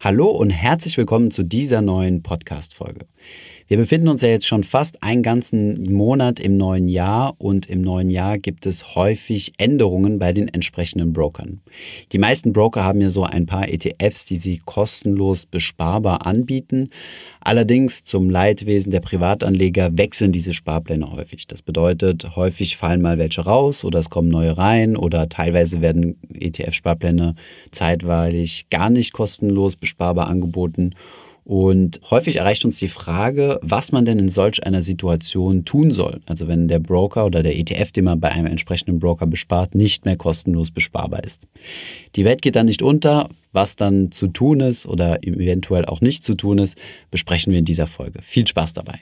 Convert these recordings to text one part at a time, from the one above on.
Hallo und herzlich willkommen zu dieser neuen Podcast-Folge. Wir befinden uns ja jetzt schon fast einen ganzen Monat im neuen Jahr und im neuen Jahr gibt es häufig Änderungen bei den entsprechenden Brokern. Die meisten Broker haben ja so ein paar ETFs, die sie kostenlos besparbar anbieten. Allerdings zum Leidwesen der Privatanleger wechseln diese Sparpläne häufig. Das bedeutet, häufig fallen mal welche raus oder es kommen neue rein oder teilweise werden ETF-Sparpläne zeitweilig gar nicht kostenlos besparbar angeboten. Und häufig erreicht uns die Frage, was man denn in solch einer Situation tun soll. Also wenn der Broker oder der ETF, den man bei einem entsprechenden Broker bespart, nicht mehr kostenlos besparbar ist. Die Welt geht dann nicht unter. Was dann zu tun ist oder eventuell auch nicht zu tun ist, besprechen wir in dieser Folge. Viel Spaß dabei.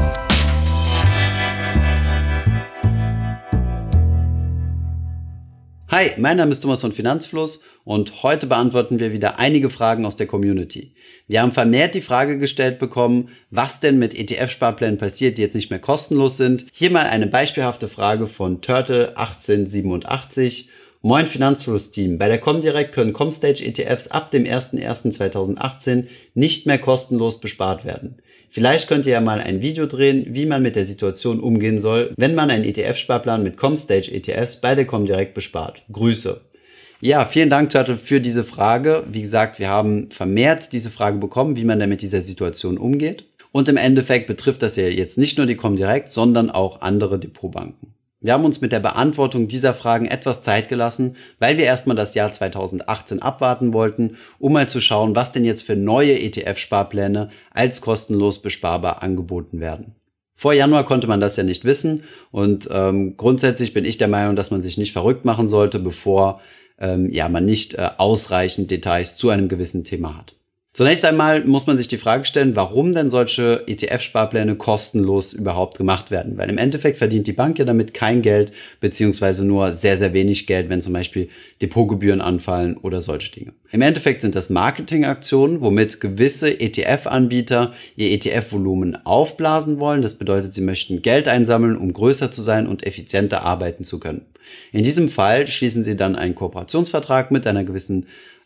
Hi, mein Name ist Thomas von Finanzfluss und heute beantworten wir wieder einige Fragen aus der Community. Wir haben vermehrt die Frage gestellt bekommen, was denn mit ETF-Sparplänen passiert, die jetzt nicht mehr kostenlos sind. Hier mal eine beispielhafte Frage von Turtle1887. Moin Finanzfluss-Team, bei der Comdirect können Comstage-ETFs ab dem 01.01.2018 nicht mehr kostenlos bespart werden. Vielleicht könnt ihr ja mal ein Video drehen, wie man mit der Situation umgehen soll, wenn man einen ETF-Sparplan mit Comstage-ETFs bei der Comdirect bespart. Grüße. Ja, vielen Dank, Turtle, für diese Frage. Wie gesagt, wir haben vermehrt diese Frage bekommen, wie man denn mit dieser Situation umgeht. Und im Endeffekt betrifft das ja jetzt nicht nur die Comdirect, sondern auch andere Depotbanken. Wir haben uns mit der Beantwortung dieser Fragen etwas Zeit gelassen, weil wir erstmal das Jahr 2018 abwarten wollten, um mal zu schauen, was denn jetzt für neue ETF-Sparpläne als kostenlos besparbar angeboten werden. Vor Januar konnte man das ja nicht wissen und grundsätzlich bin ich der Meinung, dass man sich nicht verrückt machen sollte, bevor man nicht ausreichend Details zu einem gewissen Thema hat. Zunächst einmal muss man sich die Frage stellen, warum denn solche ETF-Sparpläne kostenlos überhaupt gemacht werden. Weil im Endeffekt verdient die Bank ja damit kein Geld, beziehungsweise nur sehr, sehr wenig Geld, wenn zum Beispiel Depotgebühren anfallen oder solche Dinge. Im Endeffekt sind das Marketingaktionen, womit gewisse ETF-Anbieter ihr ETF-Volumen aufblasen wollen. Das bedeutet, sie möchten Geld einsammeln, um größer zu sein und effizienter arbeiten zu können. In diesem Fall schließen sie dann einen Kooperationsvertrag mit einer gewissen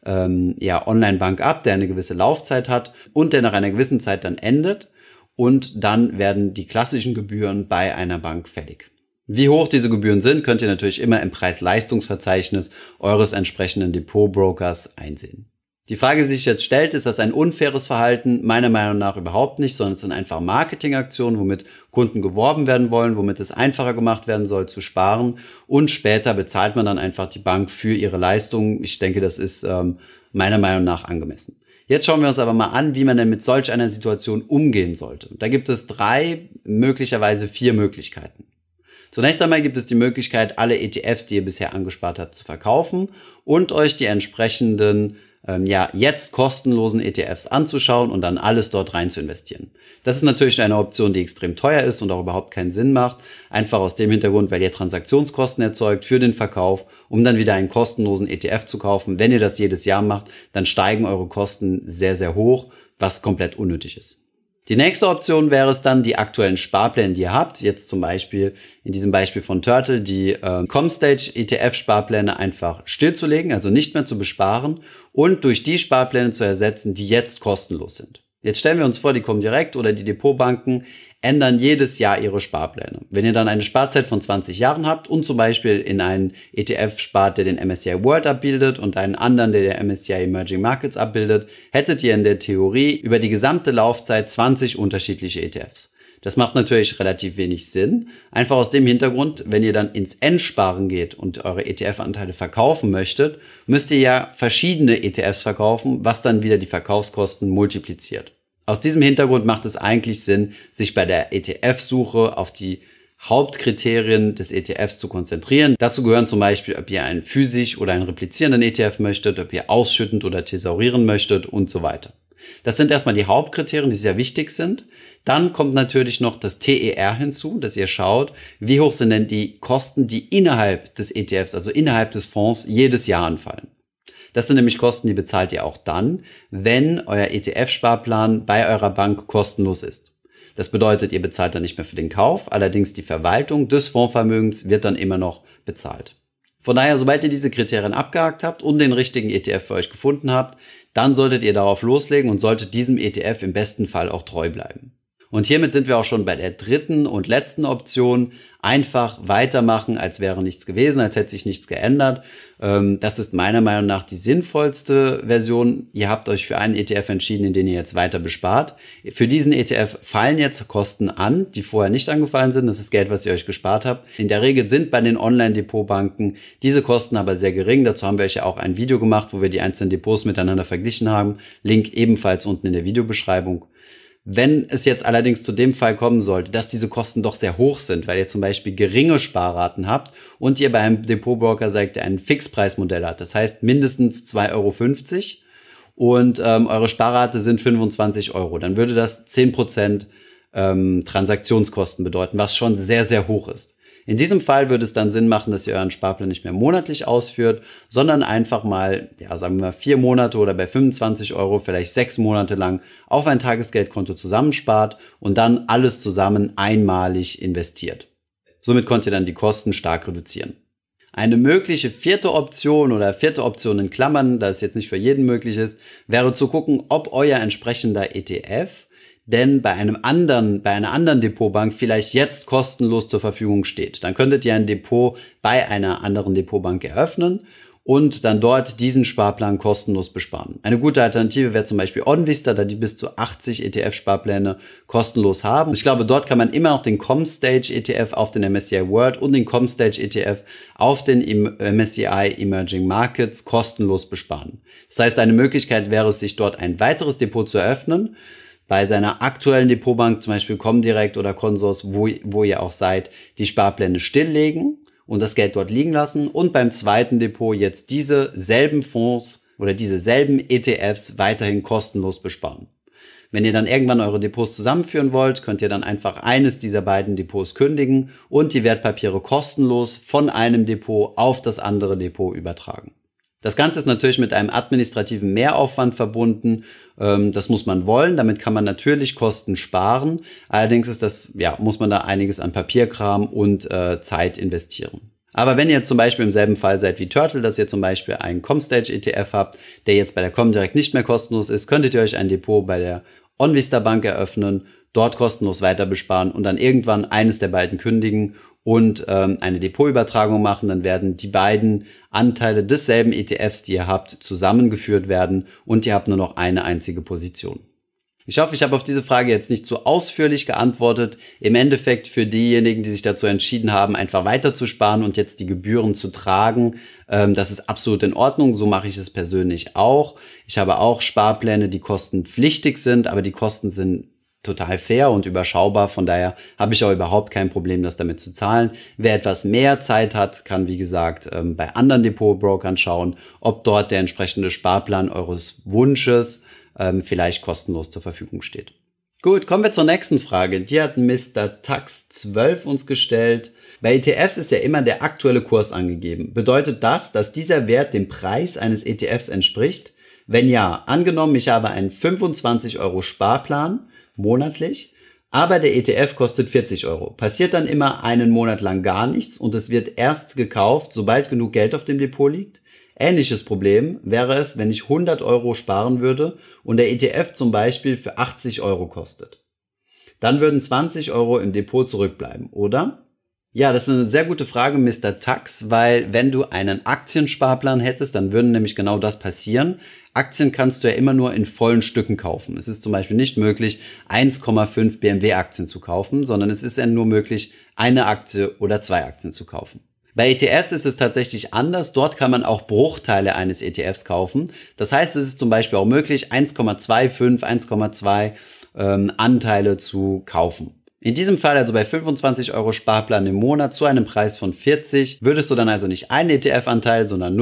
Online-Bank ab, der eine gewisse Laufzeit hat und der nach einer gewissen Zeit dann endet und dann werden die klassischen Gebühren bei einer Bank fällig. Wie hoch diese Gebühren sind, könnt ihr natürlich immer im Preis-Leistungs-Verzeichnis eures entsprechenden Depot-Brokers einsehen. Die Frage, die sich jetzt stellt, ist das ein unfaires Verhalten? Meiner Meinung nach überhaupt nicht, sondern es sind einfach Marketingaktionen, womit Kunden geworben werden wollen, womit es einfacher gemacht werden soll zu sparen und später bezahlt man dann einfach die Bank für ihre Leistungen. Ich denke, das ist meiner Meinung nach angemessen. Jetzt schauen wir uns aber mal an, wie man denn mit solch einer Situation umgehen sollte. Da gibt es 3, möglicherweise 4 Möglichkeiten. Zunächst einmal gibt es die Möglichkeit, alle ETFs, die ihr bisher angespart habt, zu verkaufen und euch die entsprechenden jetzt kostenlosen ETFs anzuschauen und dann alles dort rein zu investieren. Das ist natürlich eine Option, die extrem teuer ist und auch überhaupt keinen Sinn macht. Einfach aus dem Hintergrund, weil ihr Transaktionskosten erzeugt für den Verkauf, um dann wieder einen kostenlosen ETF zu kaufen. Wenn ihr das jedes Jahr macht, dann steigen eure Kosten sehr, sehr hoch, was komplett unnötig ist. Die nächste Option wäre es dann, die aktuellen Sparpläne, die ihr habt, jetzt zum Beispiel in diesem Beispiel von Turtle, die Comstage ETF-Sparpläne einfach stillzulegen, also nicht mehr zu besparen und durch die Sparpläne zu ersetzen, die jetzt kostenlos sind. Jetzt stellen wir uns vor, die Comdirect oder die Depotbanken ändern jedes Jahr ihre Sparpläne. Wenn ihr dann eine Sparzeit von 20 Jahren habt und zum Beispiel in einen ETF spart, der den MSCI World abbildet und einen anderen, der den MSCI Emerging Markets abbildet, hättet ihr in der Theorie über die gesamte Laufzeit 20 unterschiedliche ETFs. Das macht natürlich relativ wenig Sinn, einfach aus dem Hintergrund, wenn ihr dann ins Endsparen geht und eure ETF-Anteile verkaufen möchtet, müsst ihr ja verschiedene ETFs verkaufen, was dann wieder die Verkaufskosten multipliziert. Aus diesem Hintergrund macht es eigentlich Sinn, sich bei der ETF-Suche auf die Hauptkriterien des ETFs zu konzentrieren. Dazu gehören zum Beispiel, ob ihr einen physisch oder einen replizierenden ETF möchtet, ob ihr ausschüttend oder thesaurieren möchtet und so weiter. Das sind erstmal die Hauptkriterien, die sehr wichtig sind. Dann kommt natürlich noch das TER hinzu, dass ihr schaut, wie hoch sind denn die Kosten, die innerhalb des ETFs, also innerhalb des Fonds, jedes Jahr anfallen. Das sind nämlich Kosten, die bezahlt ihr auch dann, wenn euer ETF-Sparplan bei eurer Bank kostenlos ist. Das bedeutet, ihr bezahlt dann nicht mehr für den Kauf, allerdings die Verwaltung des Fondsvermögens wird dann immer noch bezahlt. Von daher, sobald ihr diese Kriterien abgehakt habt und den richtigen ETF für euch gefunden habt, dann solltet ihr darauf loslegen und solltet diesem ETF im besten Fall auch treu bleiben. Und hiermit sind wir auch schon bei der dritten und letzten Option. Einfach weitermachen, als wäre nichts gewesen, als hätte sich nichts geändert. Das ist meiner Meinung nach die sinnvollste Version. Ihr habt euch für einen ETF entschieden, in den ihr jetzt weiter bespart. Für diesen ETF fallen jetzt Kosten an, die vorher nicht angefallen sind. Das ist Geld, was ihr euch gespart habt. In der Regel sind bei den Online-Depotbanken diese Kosten aber sehr gering. Dazu haben wir euch ja auch ein Video gemacht, wo wir die einzelnen Depots miteinander verglichen haben. Link ebenfalls unten in der Videobeschreibung. Wenn es jetzt allerdings zu dem Fall kommen sollte, dass diese Kosten doch sehr hoch sind, weil ihr zum Beispiel geringe Sparraten habt und ihr bei einem Depotbroker seid, der ein Fixpreismodell hat, das heißt mindestens 2,50 € und eure Sparrate sind 25 €, dann würde das 10% Transaktionskosten bedeuten, was schon sehr, sehr hoch ist. In diesem Fall würde es dann Sinn machen, dass ihr euren Sparplan nicht mehr monatlich ausführt, sondern einfach mal, ja, sagen wir mal 4 Monate oder bei 25 € vielleicht 6 Monate lang auf ein Tagesgeldkonto zusammenspart und dann alles zusammen einmalig investiert. Somit könnt ihr dann die Kosten stark reduzieren. Eine mögliche vierte Option oder vierte Option in Klammern, da es jetzt nicht für jeden möglich ist, wäre zu gucken, ob euer entsprechender ETF denn bei einer anderen Depotbank vielleicht jetzt kostenlos zur Verfügung steht. Dann könntet ihr ein Depot bei einer anderen Depotbank eröffnen und dann dort diesen Sparplan kostenlos besparen. Eine gute Alternative wäre zum Beispiel OnVista, da die bis zu 80 ETF-Sparpläne kostenlos haben. Ich glaube, dort kann man immer noch den ComStage ETF auf den MSCI World und den ComStage ETF auf den MSCI Emerging Markets kostenlos besparen. Das heißt, eine Möglichkeit wäre es, sich dort ein weiteres Depot zu eröffnen, bei seiner aktuellen Depotbank, zum Beispiel Comdirect oder Consors, wo ihr auch seid, die Sparpläne stilllegen und das Geld dort liegen lassen und beim zweiten Depot jetzt diese selben Fonds oder diese selben ETFs weiterhin kostenlos besparen. Wenn ihr dann irgendwann eure Depots zusammenführen wollt, könnt ihr dann einfach eines dieser beiden Depots kündigen und die Wertpapiere kostenlos von einem Depot auf das andere Depot übertragen. Das Ganze ist natürlich mit einem administrativen Mehraufwand verbunden. Das muss man wollen. Damit kann man natürlich Kosten sparen. Allerdings muss man da einiges an Papierkram und Zeit investieren. Aber wenn ihr jetzt zum Beispiel im selben Fall seid wie Turtle, dass ihr zum Beispiel einen ComStage ETF habt, der jetzt bei der Comdirect nicht mehr kostenlos ist, könntet ihr euch ein Depot bei der OnVista Bank eröffnen, dort kostenlos weiter besparen und dann irgendwann eines der beiden kündigen und eine Depotübertragung machen, dann werden die beiden Anteile desselben ETFs, die ihr habt, zusammengeführt werden und ihr habt nur noch eine einzige Position. Ich hoffe, ich habe auf diese Frage jetzt nicht so ausführlich geantwortet. Im Endeffekt für diejenigen, die sich dazu entschieden haben, einfach weiter zu sparen und jetzt die Gebühren zu tragen, das ist absolut in Ordnung. So mache ich es persönlich auch. Ich habe auch Sparpläne, die kostenpflichtig sind, aber die Kosten sind total fair und überschaubar. Von daher habe ich auch überhaupt kein Problem, das damit zu zahlen. Wer etwas mehr Zeit hat, kann wie gesagt bei anderen Depotbrokern schauen, ob dort der entsprechende Sparplan eures Wunsches vielleicht kostenlos zur Verfügung steht. Gut, kommen wir zur nächsten Frage. Die hat Mr. Tax12 uns gestellt. Bei ETFs ist ja immer der aktuelle Kurs angegeben. Bedeutet das, dass dieser Wert dem Preis eines ETFs entspricht? Wenn ja, angenommen, ich habe einen 25 € Sparplan monatlich, aber der ETF kostet 40 €. Passiert dann immer einen Monat lang gar nichts und es wird erst gekauft, sobald genug Geld auf dem Depot liegt? Ähnliches Problem wäre es, wenn ich 100 € sparen würde und der ETF zum Beispiel für 80 € kostet. Dann würden 20 € im Depot zurückbleiben, oder? Ja, das ist eine sehr gute Frage, Mr. Tax, weil wenn du einen Aktiensparplan hättest, dann würde nämlich genau das passieren. Aktien kannst du ja immer nur in vollen Stücken kaufen. Es ist zum Beispiel nicht möglich, 1,5 BMW-Aktien zu kaufen, sondern es ist ja nur möglich, eine Aktie oder 2 Aktien zu kaufen. Bei ETFs ist es tatsächlich anders. Dort kann man auch Bruchteile eines ETFs kaufen. Das heißt, es ist zum Beispiel auch möglich, 1,25, 1,2 Anteile zu kaufen. In diesem Fall, also bei 25 € Sparplan im Monat zu einem Preis von 40, würdest du dann also nicht einen ETF-Anteil, sondern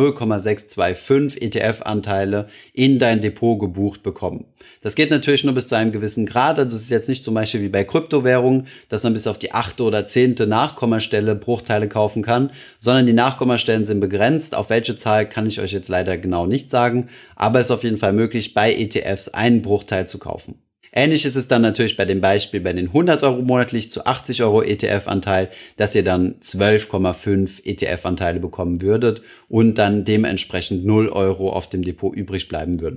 0,625 ETF-Anteile in dein Depot gebucht bekommen. Das geht natürlich nur bis zu einem gewissen Grad. Also es ist jetzt nicht zum Beispiel wie bei Kryptowährungen, dass man bis auf die 8. oder 10. Nachkommastelle Bruchteile kaufen kann, sondern die Nachkommastellen sind begrenzt. Auf welche Zahl kann ich euch jetzt leider genau nicht sagen, aber es ist auf jeden Fall möglich, bei ETFs einen Bruchteil zu kaufen. Ähnlich ist es dann natürlich bei dem Beispiel bei den 100 € monatlich zu 80 € ETF-Anteil, dass ihr dann 12,5 ETF-Anteile bekommen würdet und dann dementsprechend 0 € auf dem Depot übrig bleiben würden.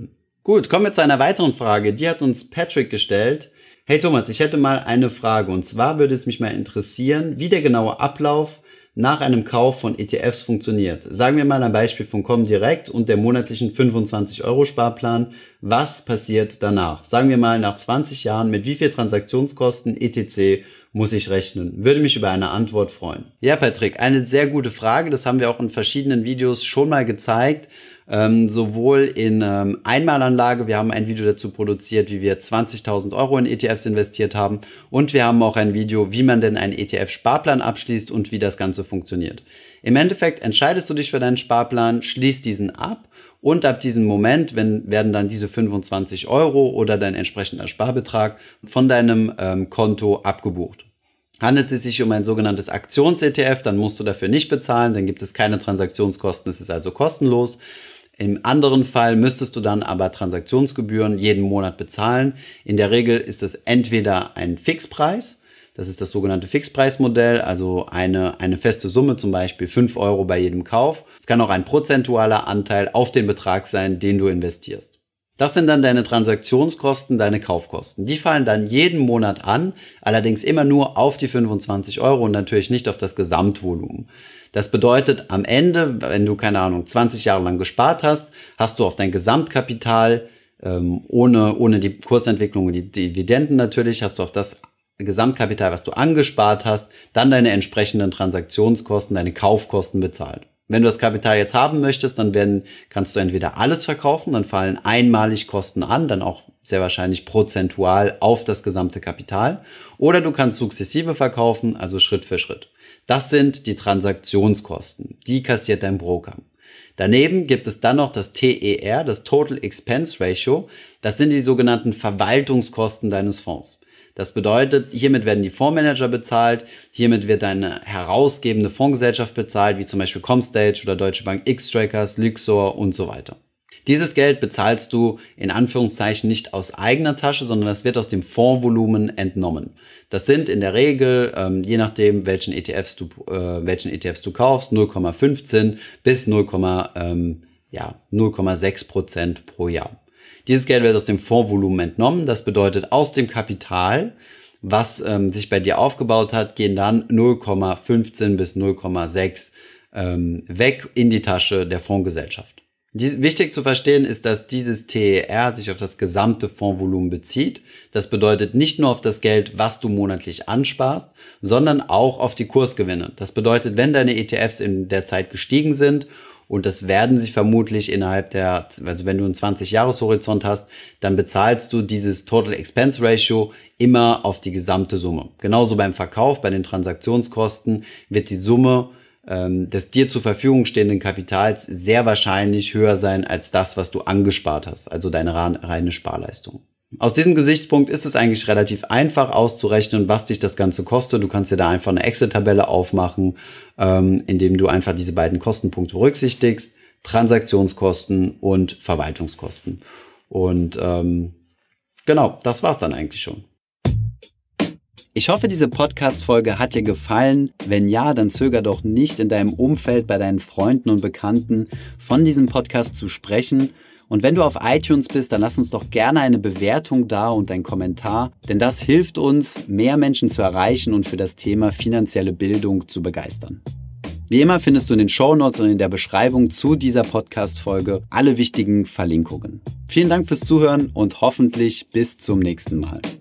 Gut, kommen wir zu einer weiteren Frage. Die hat uns Patrick gestellt. Hey Thomas, ich hätte mal eine Frage und zwar würde es mich mal interessieren, wie der genaue Ablauf nach einem Kauf von ETFs funktioniert. Sagen wir mal ein Beispiel von Comdirect und der monatlichen 25€ Sparplan. Was passiert danach? Sagen wir mal nach 20 Jahren, mit wie viel Transaktionskosten etc. muss ich rechnen? Würde mich über eine Antwort freuen. Ja, Patrick, eine sehr gute Frage. Das haben wir auch in verschiedenen Videos schon mal gezeigt. Sowohl in Einmalanlage, wir haben ein Video dazu produziert, wie wir 20.000 Euro in ETFs investiert haben, und wir haben auch ein Video, wie man denn einen ETF-Sparplan abschließt und wie das Ganze funktioniert. Im Endeffekt entscheidest du dich für deinen Sparplan, schließt diesen ab und ab diesem Moment werden dann diese 25 Euro oder dein entsprechender Sparbetrag von deinem Konto abgebucht. Handelt es sich um ein sogenanntes Aktions-ETF, dann musst du dafür nicht bezahlen, dann gibt es keine Transaktionskosten, es ist also kostenlos. Im anderen Fall müsstest du dann aber Transaktionsgebühren jeden Monat bezahlen. In der Regel ist es entweder ein Fixpreis, das ist das sogenannte Fixpreismodell, also eine feste Summe, zum Beispiel 5 Euro bei jedem Kauf. Es kann auch ein prozentualer Anteil auf den Betrag sein, den du investierst. Das sind dann deine Transaktionskosten, deine Kaufkosten. Die fallen dann jeden Monat an, allerdings immer nur auf die 25 Euro und natürlich nicht auf das Gesamtvolumen. Das bedeutet, am Ende, wenn du, 20 Jahre lang gespart hast, hast du auf dein Gesamtkapital, ohne die Kursentwicklung und die Dividenden natürlich, hast du auf das Gesamtkapital, was du angespart hast, dann deine entsprechenden Transaktionskosten, deine Kaufkosten bezahlt. Wenn du das Kapital jetzt haben möchtest, dann kannst du entweder alles verkaufen, dann fallen einmalig Kosten an, dann auch sehr wahrscheinlich prozentual auf das gesamte Kapital, oder du kannst sukzessive verkaufen, also Schritt für Schritt. Das sind die Transaktionskosten, die kassiert dein Broker. Daneben gibt es dann noch das TER, das Total Expense Ratio, das sind die sogenannten Verwaltungskosten deines Fonds. Das bedeutet, hiermit werden die Fondsmanager bezahlt, hiermit wird eine herausgebende Fondsgesellschaft bezahlt, wie zum Beispiel Comstage oder Deutsche Bank Xtrackers, Lyxor und so weiter. Dieses Geld bezahlst du in Anführungszeichen nicht aus eigener Tasche, sondern das wird aus dem Fondsvolumen entnommen. Das sind in der Regel, je nachdem welchen ETFs du kaufst, 0,15 bis 0,6% pro Jahr. Dieses Geld wird aus dem Fondsvolumen entnommen. Das bedeutet, aus dem Kapital, was sich bei dir aufgebaut hat, gehen dann 0,15 bis 0,6 weg in die Tasche der Fondsgesellschaft. Wichtig zu verstehen ist, dass dieses TER sich auf das gesamte Fondsvolumen bezieht. Das bedeutet nicht nur auf das Geld, was du monatlich ansparst, sondern auch auf die Kursgewinne. Das bedeutet, wenn deine ETFs in der Zeit gestiegen sind, und das werden sie vermutlich also wenn du einen 20-Jahres-Horizont hast, dann bezahlst du dieses Total Expense Ratio immer auf die gesamte Summe. Genauso beim Verkauf, bei den Transaktionskosten wird die Summe des dir zur Verfügung stehenden Kapitals sehr wahrscheinlich höher sein als das, was du angespart hast, also deine reine Sparleistung. Aus diesem Gesichtspunkt ist es eigentlich relativ einfach auszurechnen, was dich das Ganze kostet. Du kannst dir da einfach eine Excel-Tabelle aufmachen, indem du einfach diese beiden Kostenpunkte berücksichtigst, Transaktionskosten und Verwaltungskosten. Und genau, das war's dann eigentlich schon. Ich hoffe, diese Podcast-Folge hat dir gefallen. Wenn ja, dann zöger doch nicht, in deinem Umfeld, bei deinen Freunden und Bekannten von diesem Podcast zu sprechen. Und wenn du auf iTunes bist, dann lass uns doch gerne eine Bewertung da und einen Kommentar, denn das hilft uns, mehr Menschen zu erreichen und für das Thema finanzielle Bildung zu begeistern. Wie immer findest du in den Shownotes und in der Beschreibung zu dieser Podcast-Folge alle wichtigen Verlinkungen. Vielen Dank fürs Zuhören und hoffentlich bis zum nächsten Mal.